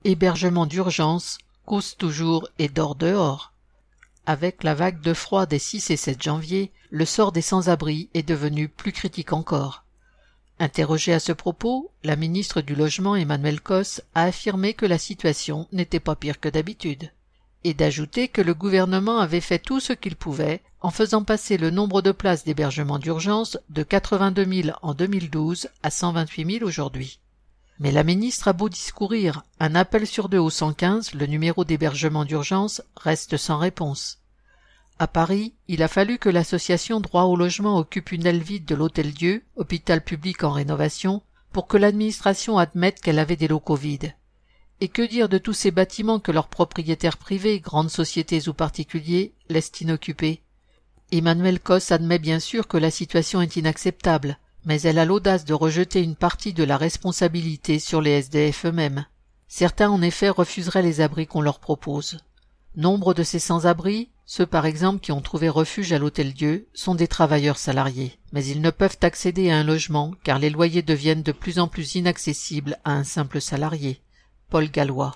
Hébergement d'urgence, cause toujours et dort dehors. Avec la vague de froid des 6 et 7 janvier, le sort des sans-abri est devenu plus critique encore. Interrogée à ce propos, la ministre du Logement Emmanuelle Cos a affirmé que la situation n'était pas pire que d'habitude, et d'ajouter que le gouvernement avait fait tout ce qu'il pouvait en faisant passer le nombre de places d'hébergement d'urgence de 82 000 en 2012 à 128 000 aujourd'hui. Mais la ministre a beau discourir, un appel sur 2 au 115, le numéro d'hébergement d'urgence, reste sans réponse. À Paris, il a fallu que l'association Droit au logement occupe une aile vide de l'Hôtel-Dieu, hôpital public en rénovation, pour que l'administration admette qu'elle avait des locaux vides. Et que dire de tous ces bâtiments que leurs propriétaires privés, grandes sociétés ou particuliers, laissent inoccupés? Emmanuelle Cos admet bien sûr que la situation est inacceptable, mais elle a l'audace de rejeter une partie de la responsabilité sur les SDF eux-mêmes. Certains en effet refuseraient les abris qu'on leur propose. Nombre de ces sans-abri, ceux par exemple qui ont trouvé refuge à l'Hôtel-Dieu, sont des travailleurs salariés, mais ils ne peuvent accéder à un logement car les loyers deviennent de plus en plus inaccessibles à un simple salarié. Paul Gallois.